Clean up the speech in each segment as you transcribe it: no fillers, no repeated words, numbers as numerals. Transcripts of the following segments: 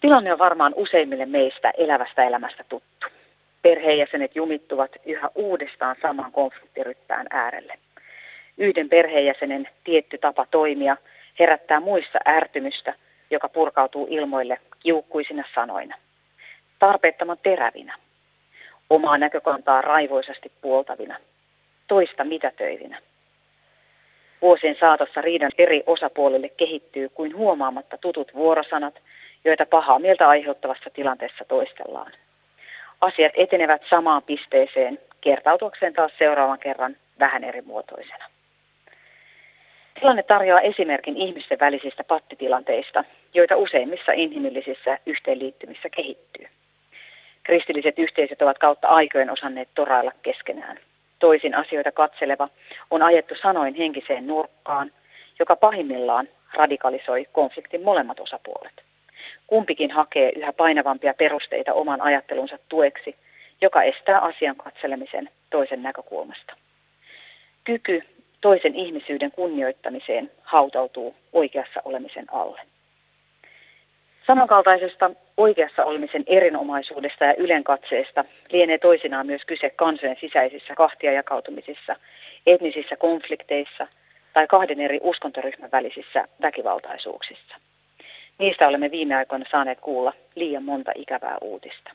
Tilanne on varmaan useimmille meistä elävästä elämästä tuttu. Perheenjäsenet jumittuvat yhä uudestaan saman konfliktiryppään äärelle. Yhden perheenjäsenen tietty tapa toimia herättää muissa ärtymystä, joka purkautuu ilmoille kiukkuisina sanoina. Tarpeettoman terävinä. Omaa näkökantaa raivoisasti puoltavina. Toista mitätöivinä. Vuosien saatossa riidan eri osapuolille kehittyy kuin huomaamatta tutut vuorosanat, joita pahaa mieltä aiheuttavassa tilanteessa toistellaan. Asiat etenevät samaan pisteeseen, kertautuakseen taas seuraavan kerran vähän eri muotoisena. Tilanne tarjoaa esimerkin ihmisten välisistä pattitilanteista, joita useimmissa inhimillisissä yhteenliittymissä kehittyy. Kristilliset yhteisöt ovat kautta aikojen osanneet torailla keskenään. Toisin asioita katseleva on ajettu sanoin henkiseen nurkkaan, joka pahimmillaan radikalisoi konfliktin molemmat osapuolet. Kumpikin hakee yhä painavampia perusteita oman ajattelunsa tueksi, joka estää asian katselemisen toisen näkökulmasta. Kyky toisen ihmisyyden kunnioittamiseen hautautuu oikeassa olemisen alle. Samankaltaisesta oikeassa olemisen erinomaisuudesta ja ylenkatseesta lienee toisinaan myös kyse kansojen sisäisissä kahtiajakautumisissa, etnisissä konflikteissa tai kahden eri uskontoryhmän välisissä väkivaltaisuuksissa. Niistä olemme viime aikoina saaneet kuulla liian monta ikävää uutista.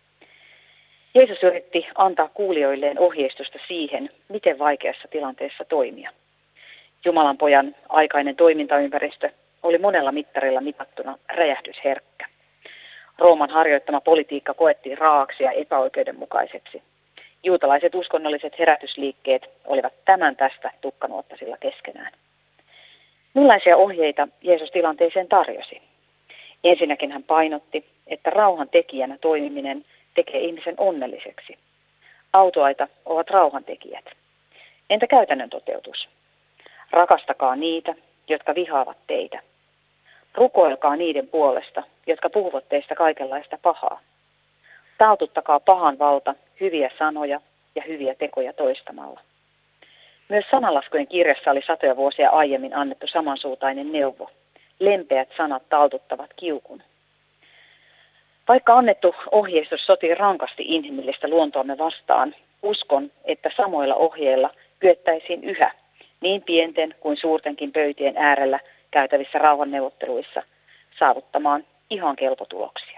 Jeesus yritti antaa kuulijoilleen ohjeistusta siihen, miten vaikeassa tilanteessa toimia. Jumalan pojan aikainen toimintaympäristö oli monella mittarilla mitattuna räjähdysherkkä. Rooman harjoittama politiikka koettiin raaaksi ja epäoikeudenmukaiseksi. Juutalaiset uskonnolliset herätysliikkeet olivat tämän tästä tukkanuottasilla keskenään. Millaisia ohjeita Jeesus tilanteeseen tarjosi? Ensinnäkin hän painotti, että rauhan tekijänä toimiminen tekee ihmisen onnelliseksi. Autuaita ovat rauhantekijät. Entä käytännön toteutus? Rakastakaa niitä, jotka vihaavat teitä. Rukoilkaa niiden puolesta, jotka puhuvat teistä kaikenlaista pahaa. Taltuttakaa pahan valta hyviä sanoja ja hyviä tekoja toistamalla. Myös sananlaskujen kirjassa oli satoja vuosia aiemmin annettu samansuuntainen neuvo. Lempeät sanat taltuttavat kiukun. Vaikka annettu ohjeistus sotii rankasti inhimillistä luontoamme vastaan, uskon, että samoilla ohjeilla kyettäisiin yhä niin pienten kuin suurtenkin pöytien äärellä käytävissä rauhanneuvotteluissa saavuttamaan ihan kelpo tuloksia.